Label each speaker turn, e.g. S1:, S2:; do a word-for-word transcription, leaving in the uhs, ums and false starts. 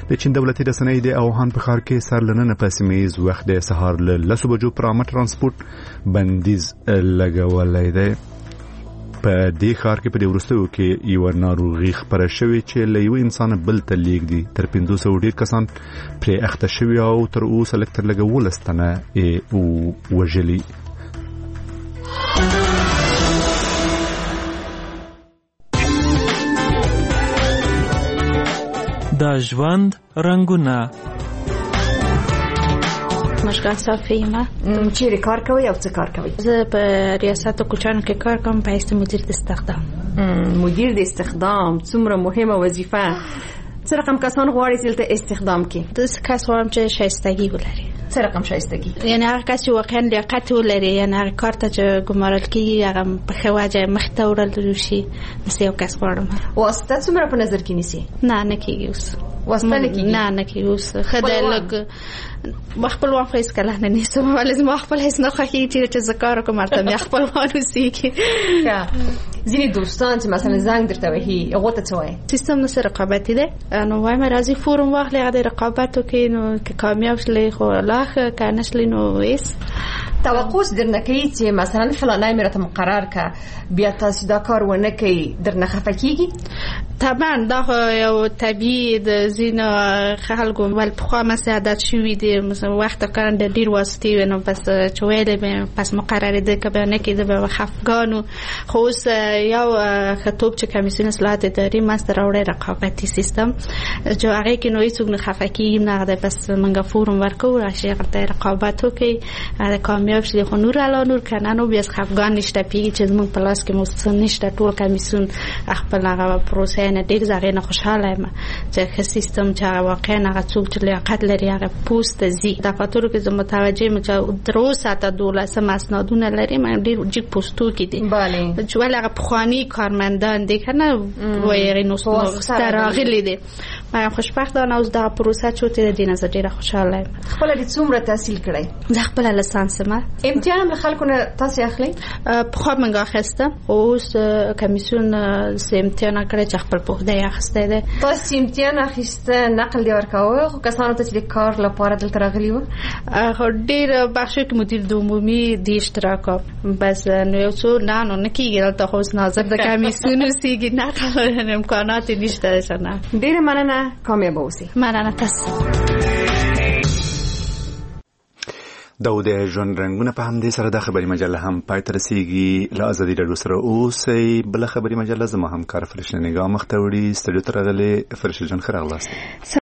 S1: د چین دولتي رسنۍ د اوهان په ښار کې سر لننه په سیمه‌ییز وخت د سهار له لسو بجو پر عامه ترانسپورت بندیز لګولی دی. په دې ښار کې په دې وروستیو کې یو ناروغي خپره شوې چې له یو انسان بل ته لیږدي. تر پنځو سوو ډېر کسان پرې اخته شوي او تر اوسه لږ تر لږه اوولس تنه یې وژلي.
S2: د ژوند رنګونه.
S3: مشکل صافی ما
S4: چیرې کار کوي او څه کار کوي؟
S3: زه په ریاست کوچانو کې کار کوم په حیث مدیر د استخدام.
S4: مدیر د استخدام څومره مهمه وظیفه. څه رقم کسان غواړي چې دلته استخدام کړي؟
S3: د کس غواړم چې شایستگی ولري.
S4: څه رقم شایستگی؟
S3: یعنی هغه کس چې واقعا لیاقت ولري، یعنی هغه کار ته چې ګمارل کېږي هغه په ښه وجه مخته وړل شي. مثل یو کس غواړم.
S4: واسطه څومره په نظر کې نیسي؟
S3: نه نه کېږي اوس.
S4: واسطه نه کېږي؟
S3: نه نه کېږي اوس. ښه دی لږ خپلوان خو هېڅکله نه نیسم، ولې زما خپل هېڅ نه خوښېږي چې زه کار وکړم هلته بیا خپلوان اوسېږي.
S4: ځینې دوستان چې مثلا زنګ درته وهي هغو ته څه وایي؟
S3: سیستم داسې رقابتي دی، نو وایم راځي فورم واخلئ، هغه د رقابت وکړئ، نو که کامیاب شلئ خو الله ښه، که نه شلئ نو هېڅ.
S4: توقع درنه کوي چې مثلا فلانی مې راته مقرر که بیا تاسو دا کار ونه کوئ درنه خفه کېږي؟
S3: طبعا دا یو طبیعي د ځینو خلکو ول پخوا مثلا عادت شوي دي، مثلا وخت کارن د ډېر واسطې وي نو پس چې ویلې به پس مقررېده که به نه کېده به خفګان. خو اوس یو خطوب چې کمیسیون اصلاحات اداري منځته راوړی رقابتي سیستم چې هغې کې نو هېڅوک نه خفه کېږي نه دی، پس موږ فورم ورکوو راشئ هغه ته رقابت وکړئ، هغه کامیاب شي خو نور علا نور که نه نو بیا خفګان نشته پیږي چې زموږ په لاس کې مو نشته. ټول کمیسیون خپل هغه پروسه نه ډېر زه هغې نه خوشحاله یم چې ښه سیستم چې هغه واقعا هغه څوک چې لیاقت لري هغه پوست ته ځي. دفاترو کې زه متوجه یم چې تر اوسه تا دولسم اسنادونه لري، من ډېر جګ پوستوکي دي چې ولې هغه پخواني کارمندان دي که نه وایي هغې نوسته راغلي دي. من خوشبختانه اوس دغه پروسه چوتې د دې نه زه ډېره خوشحاله یم.
S4: خپله دې څومره تحصیل کړی؟
S3: زه خپله لسانس یم.
S4: امتحان هم له خلکو نه تاسې اخلئ؟
S3: پخوا موږ اخیسته، اوس کمیسیون څه امتحان کړی چې خپل پوهده یې اخیستی دی.
S4: تاسې امتحان اخیسته نقل دې ورکوه خو کسانو ته چې د کار لپاره دلته راغلي وو؟
S3: خو ډېر بخشو کې مدیر د عمومي د اشتراک بس نو یو څو نه نو نه کېږي دلته خو اوس ناظر د کمیسیون اوسېږي، نقل امکانات یې نشته شه. نه
S4: ډېره مننه، کامیابه اوسئ.
S3: مننه تاسو.
S1: دا و د ژوند رنګونه. په همدې سره دا خبري مجله هم پای ته رسېږي. له ازادي راډیو سره اوسئ. بله خبري مجله زما همکار فرشته نګاه مخ ته وړي. سټډیو ته راغلې فرشته جان ښه راغلاست.